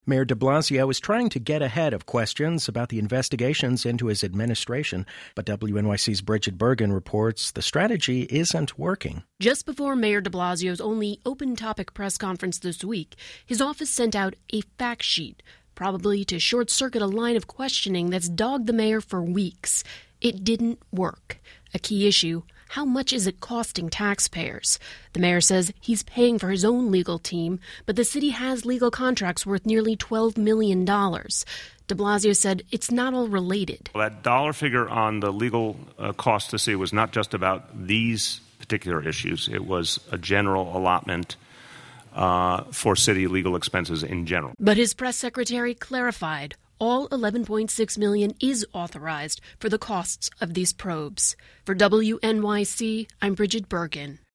Mayor de Blasio is trying to get ahead of questions about the investigations into his administration, but WNYC's Bridget Bergen reports the strategy isn't working. Just before Mayor de Blasio's only open-topic press conference this week, his office sent out a fact sheet, probably to short-circuit a line of questioning that's dogged the mayor for weeks. It didn't work. A key issue: how much is it costing taxpayers? The mayor says he's paying for his own legal team, but the city has legal contracts worth nearly $12 million. De Blasio said it's not all related. Well, that dollar figure on the legal cost to city was not just about these particular issues. It was a general allotment for city legal expenses in general. But his press secretary clarified all $11.6 million is authorized for the costs of these probes. For WNYC, I'm Bridget Bergen.